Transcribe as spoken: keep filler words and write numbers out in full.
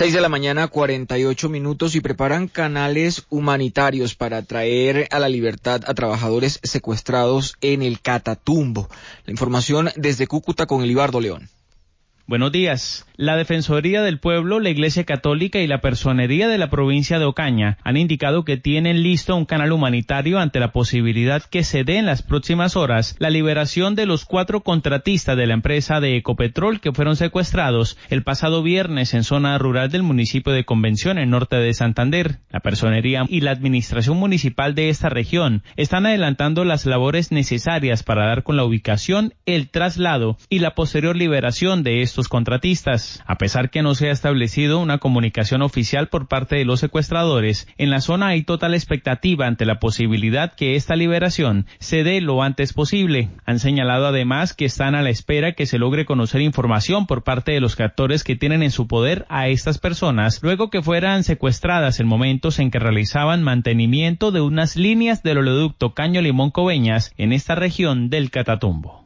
Seis de la mañana, cuarenta y ocho minutos, y preparan canales humanitarios para traer a la libertad a trabajadores secuestrados en el Catatumbo. La información desde Cúcuta con Elibardo León. Buenos días. La Defensoría del Pueblo, la Iglesia Católica y la Personería de la provincia de Ocaña han indicado que tienen listo un canal humanitario ante la posibilidad que se dé en las próximas horas la liberación de los cuatro contratistas de la empresa de Ecopetrol que fueron secuestrados el pasado viernes en zona rural del municipio de Convención, en norte de Santander. La Personería y la Administración Municipal de esta región están adelantando las labores necesarias para dar con la ubicación, el traslado y la posterior liberación de estos contratistas. A pesar que no se ha establecido una comunicación oficial por parte de los secuestradores, en la zona hay total expectativa ante la posibilidad que esta liberación se dé lo antes posible. Han señalado además que están a la espera que se logre conocer información por parte de los captores que tienen en su poder a estas personas, luego que fueran secuestradas en momentos en que realizaban mantenimiento de unas líneas del oleoducto Caño Limón Coveñas en esta región del Catatumbo.